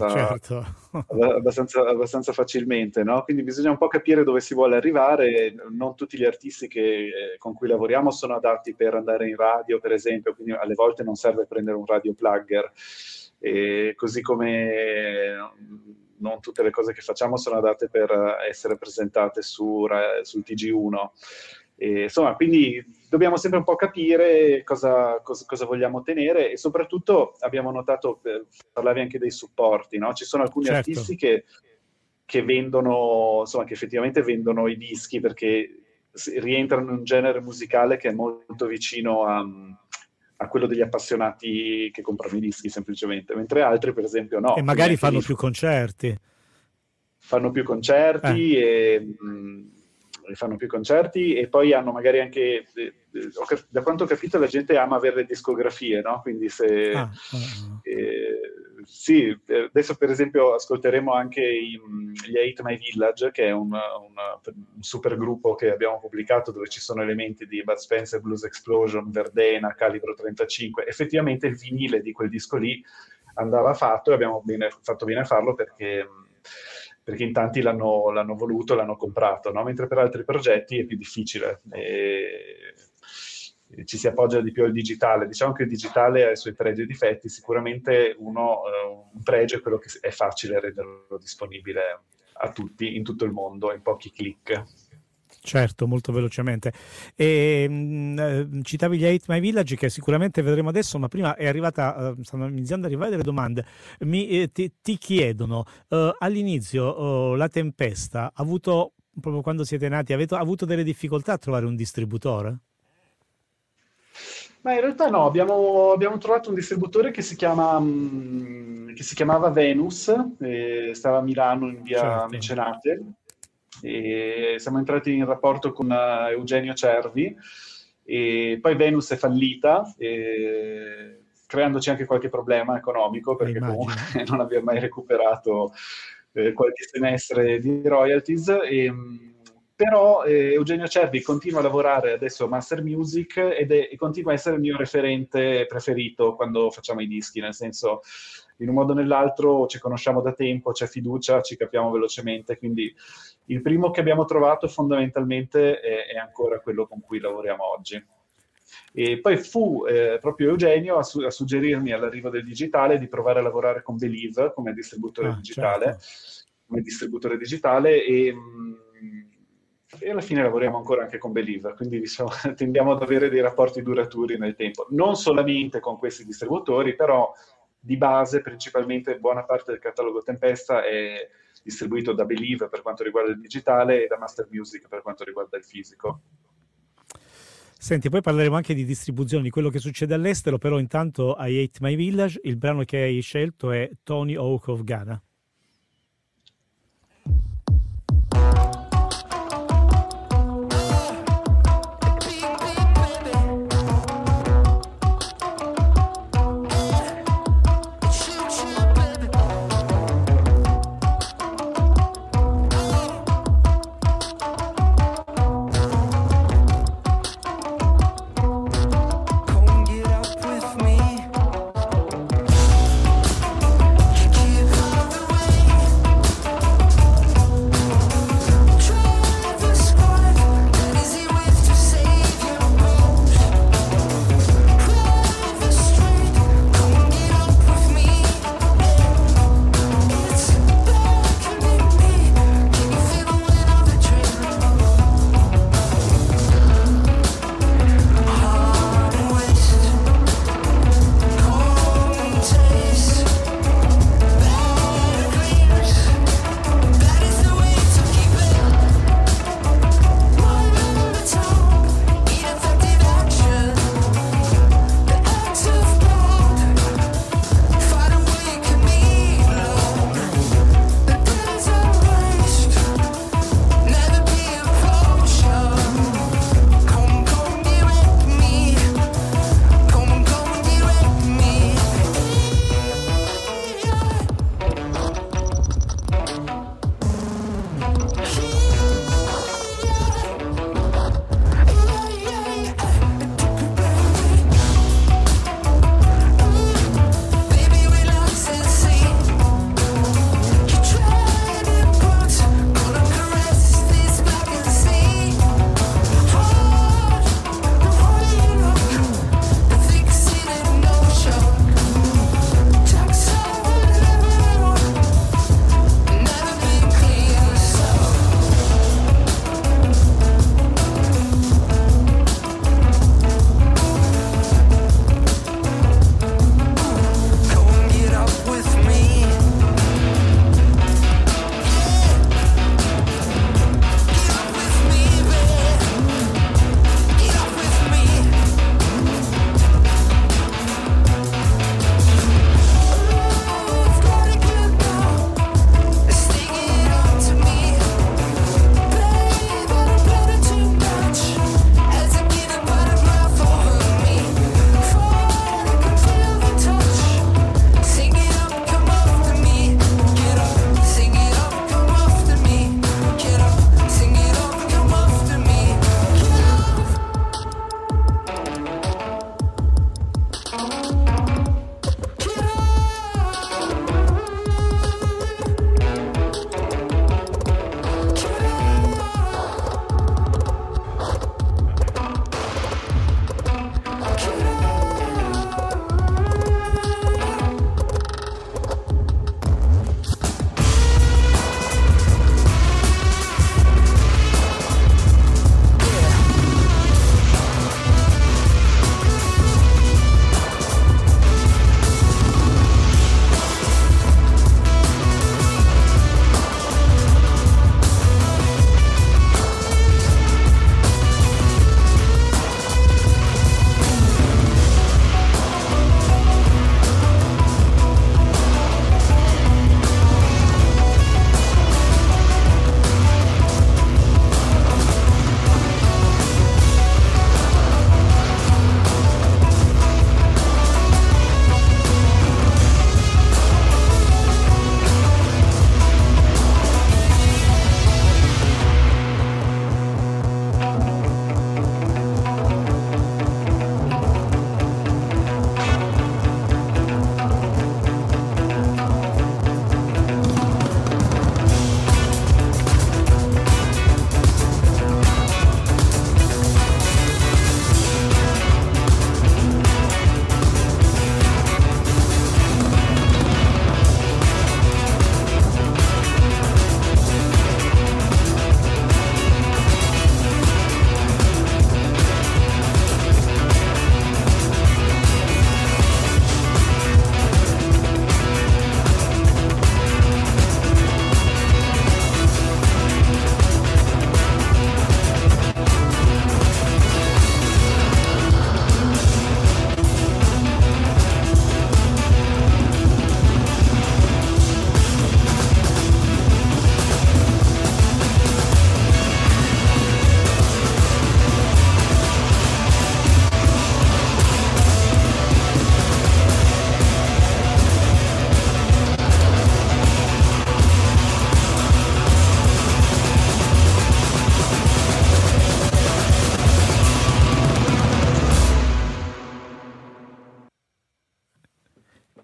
abbastanza facilmente, no? Quindi bisogna un po' capire dove si vuole arrivare. Non tutti gli artisti con cui lavoriamo sono adatti per andare in radio, per esempio, quindi alle volte non serve prendere un radio plugger. Così come non tutte le cose che facciamo sono adatte per essere presentate sul TG1. Insomma, quindi dobbiamo sempre un po' capire cosa vogliamo ottenere, e soprattutto abbiamo notato, parlavi anche dei supporti, no? Ci sono alcuni artisti che vendono, insomma, che effettivamente vendono i dischi perché rientrano in un genere musicale che è molto vicino a quello degli appassionati che comprano i dischi semplicemente, mentre altri, per esempio, no. E magari fanno più concerti. Fanno più concerti e poi hanno magari anche, da quanto ho capito, la gente ama avere le discografie, no? Quindi sì, adesso per esempio ascolteremo anche gli Hate My Village, che è un super gruppo che abbiamo pubblicato, dove ci sono elementi di Bud Spencer, Blues Explosion, Verdena, Calibro 35. Effettivamente il vinile di quel disco lì andava fatto, e abbiamo fatto bene a farlo perché in tanti l'hanno voluto, l'hanno comprato, no? Mentre per altri progetti è più difficile. Ci si appoggia di più al digitale. Diciamo che il digitale ha i suoi pregi e difetti. Sicuramente un pregio è quello che è facile renderlo disponibile a tutti in tutto il mondo in pochi click. Certo, molto velocemente. Citavi gli Hate My Village, che sicuramente vedremo adesso, ma prima stanno iniziando ad arrivare delle domande. Ti chiedono, all'inizio La Tempesta ha avuto, proprio quando siete nati, avete avuto delle difficoltà a trovare un distributore? Ma in realtà no, abbiamo trovato un distributore che si chiamava Venus, stava a Milano in via Mecenate, e siamo entrati in rapporto con Eugenio Cervi, e poi Venus è fallita, creandoci anche qualche problema economico, perché comunque non abbiamo mai recuperato qualche semestre di royalties. Però Eugenio Cervi continua a lavorare adesso a Master Music e continua a essere il mio referente preferito quando facciamo i dischi, nel senso, in un modo o nell'altro ci conosciamo da tempo, c'è fiducia, ci capiamo velocemente, quindi il primo che abbiamo trovato fondamentalmente è ancora quello con cui lavoriamo oggi. E poi fu proprio Eugenio a suggerirmi all'arrivo del digitale di provare a lavorare con Believe come distributore digitale, e alla fine lavoriamo ancora anche con Believe, quindi tendiamo ad avere dei rapporti duraturi nel tempo, non solamente con questi distributori, però di base principalmente buona parte del catalogo Tempesta è distribuito da Believe per quanto riguarda il digitale e da Master Music per quanto riguarda il fisico. Senti, poi parleremo anche di distribuzione, di quello che succede all'estero, però intanto a Hate My Village il brano che hai scelto è Tony Hawk of Ghana. Keep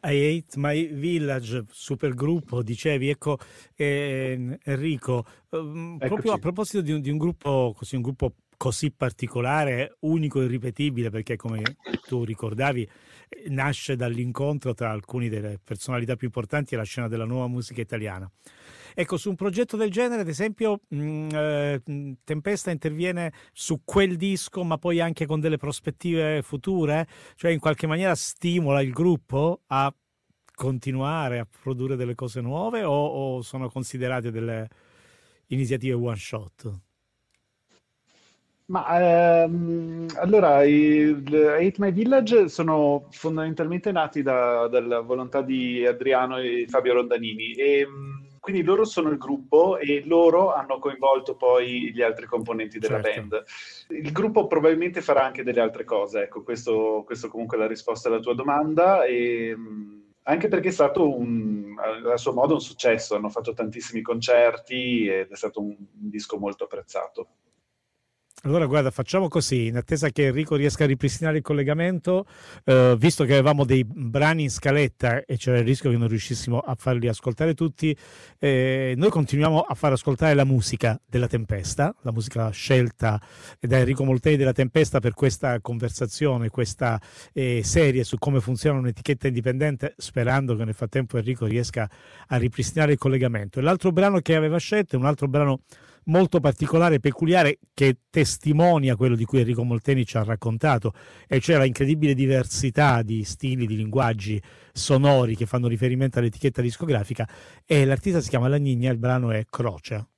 I Hate My Village, super gruppo, dicevi, ecco, Enrico, proprio a proposito di un gruppo così particolare, unico e irripetibile, perché come tu ricordavi nasce dall'incontro tra alcune delle personalità più importanti della scena della nuova musica italiana. Ecco, su un progetto del genere, ad esempio, Tempesta interviene su quel disco, ma poi anche con delle prospettive future, cioè in qualche maniera stimola il gruppo a continuare a produrre delle cose nuove, o sono considerate delle iniziative one shot? Ma allora, i Hate My Village sono fondamentalmente nati dalla volontà di Adriano e Fabio Rondanini, e quindi loro sono il gruppo e loro hanno coinvolto poi gli altri componenti della band. Il gruppo probabilmente farà anche delle altre cose, ecco, questo comunque è la risposta alla tua domanda, e anche perché è stato a suo modo un successo, hanno fatto tantissimi concerti ed è stato un disco molto apprezzato. Allora guarda, facciamo così, in attesa che Enrico riesca a ripristinare il collegamento, visto che avevamo dei brani in scaletta e c'era il rischio che non riuscissimo a farli ascoltare tutti, noi continuiamo a far ascoltare la musica della Tempesta, la musica scelta da Enrico Molteni della Tempesta per questa conversazione, questa serie su come funziona un'etichetta indipendente, sperando che nel frattempo Enrico riesca a ripristinare il collegamento. E l'altro brano che aveva scelto è un altro brano molto particolare e peculiare, che testimonia quello di cui Enrico Molteni ci ha raccontato, e cioè la incredibile diversità di stili, di linguaggi sonori che fanno riferimento all'etichetta discografica, e l'artista si chiama La Nigna, il brano è Croce.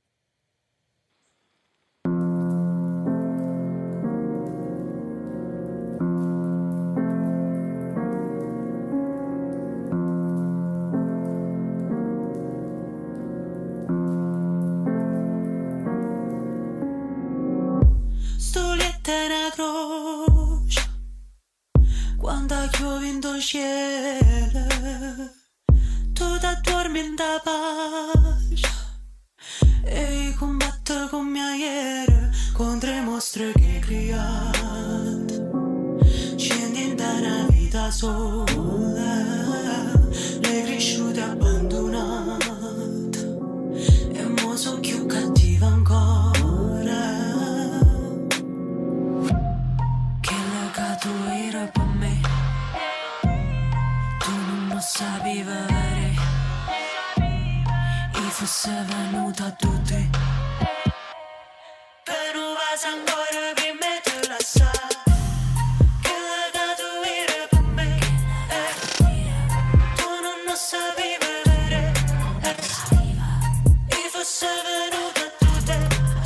Quando piove in cielo, tu ti dormi in pace e combatto con mia ieri contro i mostri che creato. Scendi in una vita sola, le cresciute abbandonate, e mo sono più cattiva ancora. Tu era per me, tu non lo sapevi vedere, e fosse venuta a tutti, però vas ancora per me, te la sa, che tu era per me, tu non lo sapevi vedere, e fosse venuta a tutti,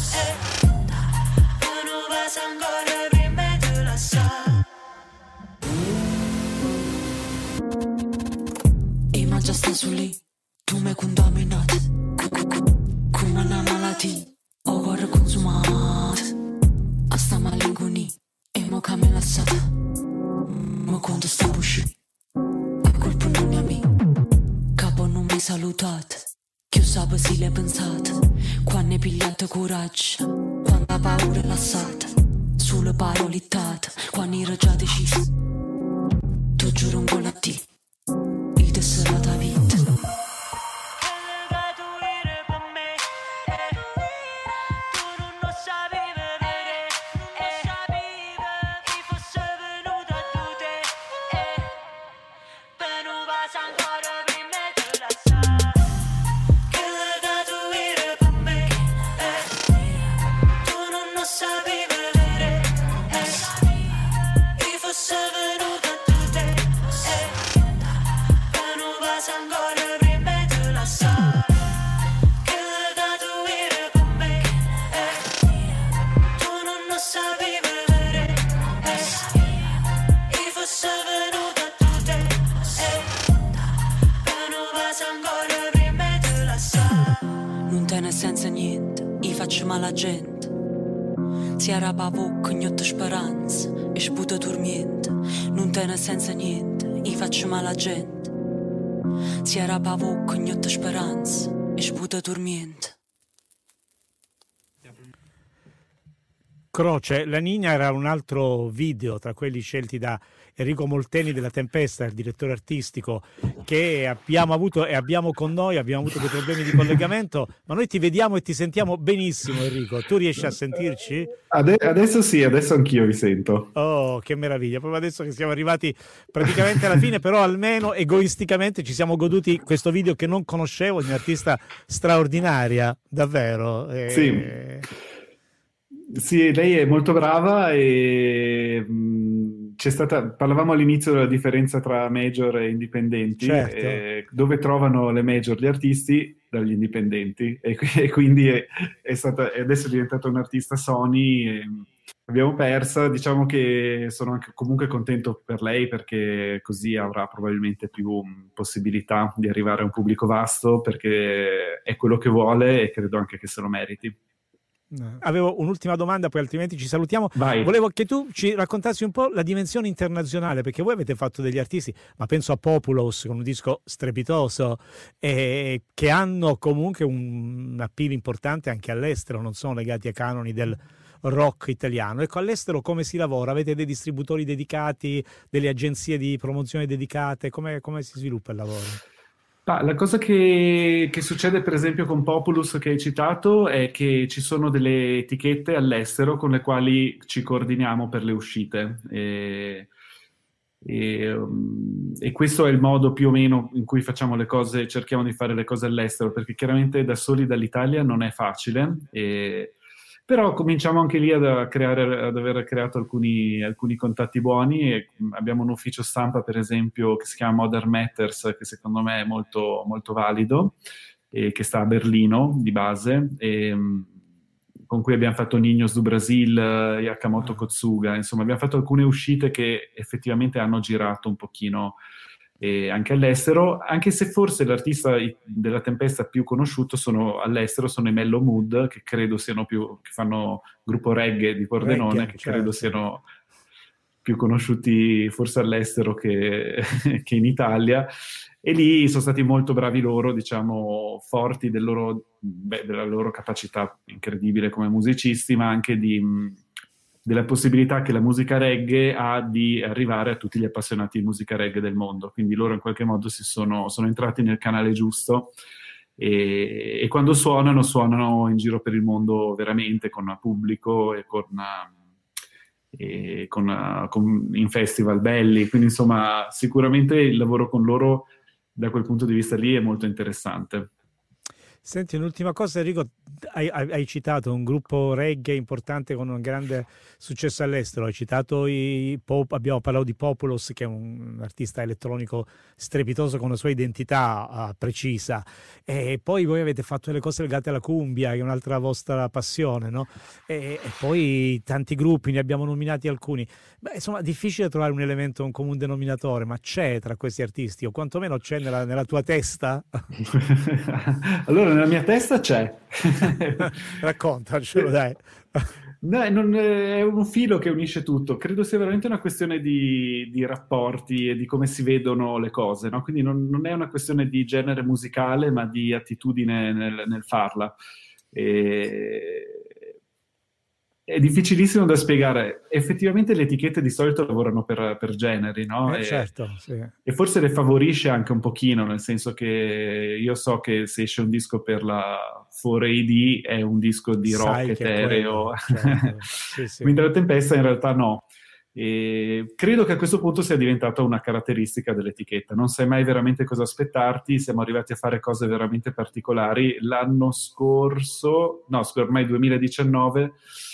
però vas ancora per me, te la sa. Già sta su lì, tu mi hai contaminato come una malattia, ho cuore consumato, a sta malinconia, e mo che mi lasciata, ma quando sta uscendo, è colpa non è mia, capo non mi salutate, chi sape si l'è pensata, quando è pigliato coraggio, quando la paura è lasciata, sulle parole ittate, quando era già deciso, tu giuro un gol a te. Sarà la vita. Senza niente, io faccio male alla gente. Si era pavocca, gnotta speranza, e sputa dormiente. Non te ne senza niente, io faccio male alla gente. Si era pavocca, gnotta speranza, e sputa dormiente. Croce, La Niña era un altro video tra quelli scelti da Enrico Molteni della Tempesta, il direttore artistico, che abbiamo avuto e abbiamo con noi, abbiamo avuto dei problemi di collegamento, ma noi ti vediamo e ti sentiamo benissimo, Enrico. Tu riesci a sentirci? Adesso sì, adesso anch'io vi sento. Oh, che meraviglia, proprio adesso che siamo arrivati praticamente alla fine, però almeno egoisticamente ci siamo goduti questo video che non conoscevo, di un'artista straordinaria, davvero. Sì, lei è molto brava e parlavamo all'inizio della differenza tra major e indipendenti, certo. Dove trovano le major gli artisti dagli indipendenti e quindi adesso è diventata un'artista Sony e l'abbiamo persa. Diciamo che sono anche comunque contento per lei, perché così avrà probabilmente più possibilità di arrivare a un pubblico vasto, perché è quello che vuole e credo anche che se lo meriti. Avevo un'ultima domanda, poi altrimenti ci salutiamo. Vai. Volevo che tu ci raccontassi un po' la dimensione internazionale, perché voi avete fatto degli artisti, ma penso a Populous con un disco strepitoso, che hanno comunque un appeal importante anche all'estero, non sono legati ai canoni del rock italiano. Ecco, all'estero come si lavora? Avete dei distributori dedicati, delle agenzie di promozione dedicate? Come si sviluppa il lavoro? La cosa che succede per esempio con Populous che hai citato è che ci sono delle etichette all'estero con le quali ci coordiniamo per le uscite e questo è il modo più o meno in cui facciamo le cose, cerchiamo di fare le cose all'estero, perché chiaramente da soli dall'Italia non è facile, però cominciamo anche lì ad aver creato alcuni contatti buoni e abbiamo un ufficio stampa per esempio che si chiama Modern Matters, che secondo me è molto, molto valido e che sta a Berlino di base, con cui abbiamo fatto Niños do Brasil, Yakamoto Kotsuga, insomma abbiamo fatto alcune uscite che effettivamente hanno girato un pochino anche all'estero, anche se forse l'artista della Tempesta più conosciuto all'estero sono i Mellow Mood, che credo siano che fanno gruppo reggae di Pordenone, che credo siano più conosciuti forse all'estero che in Italia, e lì sono stati molto bravi loro, diciamo, forti della loro capacità incredibile come musicisti, ma anche della possibilità che la musica reggae ha di arrivare a tutti gli appassionati di musica reggae del mondo. Quindi loro in qualche modo sono entrati nel canale giusto e quando suonano in giro per il mondo veramente con pubblico e in festival belli. Quindi insomma sicuramente il lavoro con loro da quel punto di vista lì è molto interessante. Senti, un'ultima cosa, Enrico, hai citato un gruppo reggae importante con un grande successo all'estero, hai citato abbiamo parlato di Populous, che è un artista elettronico strepitoso con una sua identità precisa, e poi voi avete fatto delle cose legate alla cumbia, che è un'altra vostra passione, no? E poi tanti gruppi, ne abbiamo nominati alcuni. Beh, insomma, difficile trovare un elemento, un comune denominatore, ma c'è tra questi artisti, o quantomeno c'è nella tua testa? Allora, nella mia testa c'è. Raccontacelo, dai. No, è un filo che unisce tutto. Credo sia veramente una questione di rapporti e di come si vedono le cose, no? Quindi non è una questione di genere musicale, ma di attitudine nel farla. È difficilissimo da spiegare. Effettivamente le etichette di solito lavorano per generi, no? Certo, sì. E forse le favorisce anche un pochino, nel senso che io so che se esce un disco per la 4AD è un disco di rock etereo, certo. Sì. mentre la Tempesta in realtà no. E credo che a questo punto sia diventata una caratteristica dell'etichetta. Non sai mai veramente cosa aspettarti, siamo arrivati a fare cose veramente particolari. L'anno scorso, ormai 2019...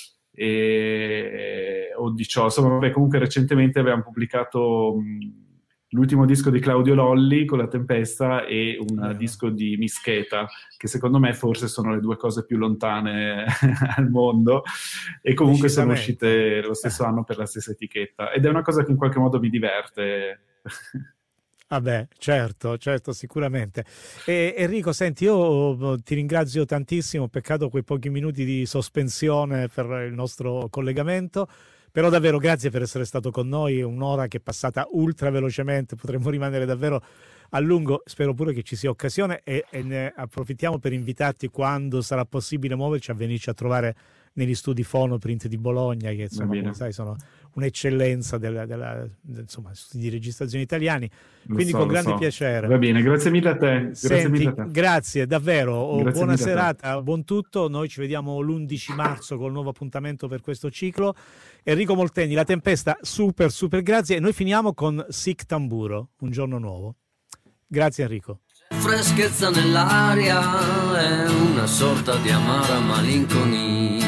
o 18, insomma, comunque recentemente abbiamo pubblicato l'ultimo disco di Claudio Lolli con la Tempesta e un disco di Mischeta, che secondo me forse sono le due cose più lontane al mondo, e comunque sono uscite lo stesso anno per la stessa etichetta, ed è una cosa che in qualche modo mi diverte. Vabbè, certo, sicuramente. Enrico, senti, io ti ringrazio tantissimo, peccato quei pochi minuti di sospensione per il nostro collegamento, però davvero grazie per essere stato con noi, un'ora che è passata ultra velocemente, potremmo rimanere davvero a lungo, spero pure che ci sia occasione e ne approfittiamo per invitarti, quando sarà possibile muoverci, a venirci a trovare negli studi Phonoprint di Bologna, che insomma, come sai, sono un'eccellenza insomma, studi di registrazione italiani, quindi con grande piacere. Va bene, grazie mille a te. Senti, grazie davvero, buona serata, buon tutto. Noi ci vediamo l'11 marzo col nuovo appuntamento per questo ciclo. Enrico Molteni, La Tempesta, super grazie, e noi finiamo con Sic Tamburo, Un giorno nuovo. Grazie Enrico. Freschezza nell'aria, è una sorta di amara malinconia.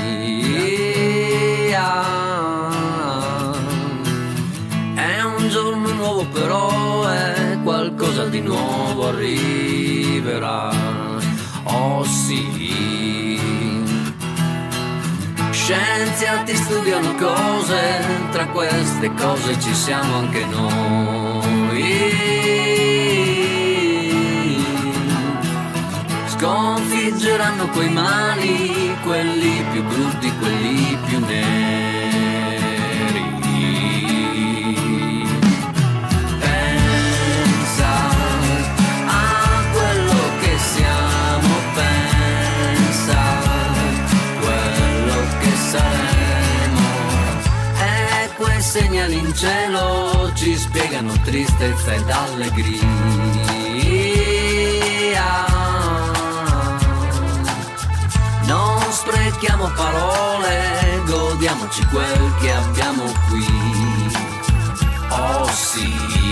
È un giorno nuovo, però è qualcosa di nuovo arriverà. Oh sì, scienziati studiano cose, tra queste cose ci siamo anche noi. Sconfiggeranno quei mali, quelli più brutti, quelli più neri. Pensa a quello che siamo, pensa quello che saremo. E quei segnali in cielo ci spiegano tristezza ed allegria. Non sprechiamo parole, godiamoci quel che abbiamo qui. Oh sì,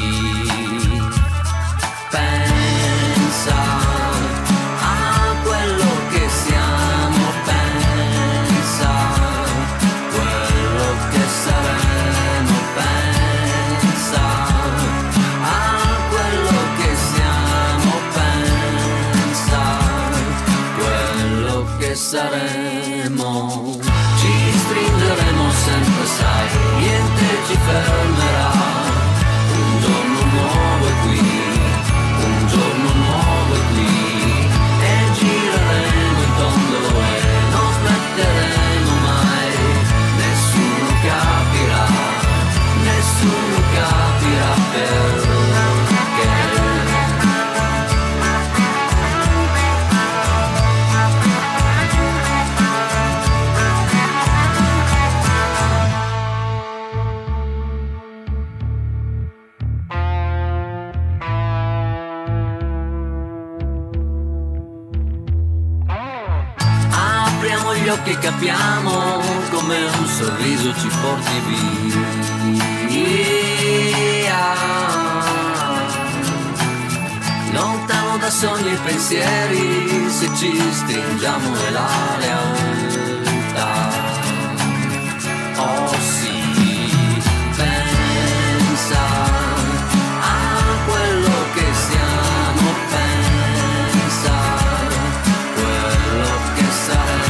pensa a quello che siamo, pensa quello che saremo, pensa a quello che siamo, pensa quello che saremo. Ci stringeremo sempre, sai, niente ci fermerà. Un giorno nuovo è qui, un giorno nuovo è qui, e gireremo in tondo e non smetteremo mai. Nessuno capirà, nessuno capirà perché. Gli occhi capiamo come un sorriso ci porti via. Lontano da sogni e pensieri, se ci stringiamo è la realtà. Oh sì, pensa a quello che siamo, pensa quello che saremo.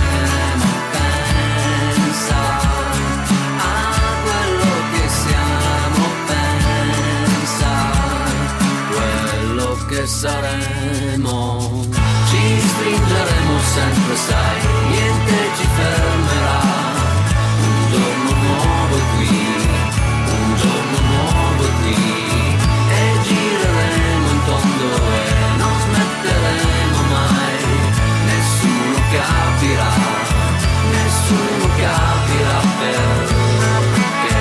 Saremo, ci stringeremo sempre, sai, niente ci fermerà. Un giorno nuovo è qui, un giorno nuovo è qui, e gireremo in tondo e non smetteremo mai. Nessuno capirà, nessuno capirà perché.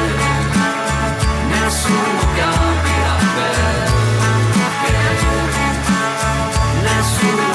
Nessuno capirà perché. Nessuno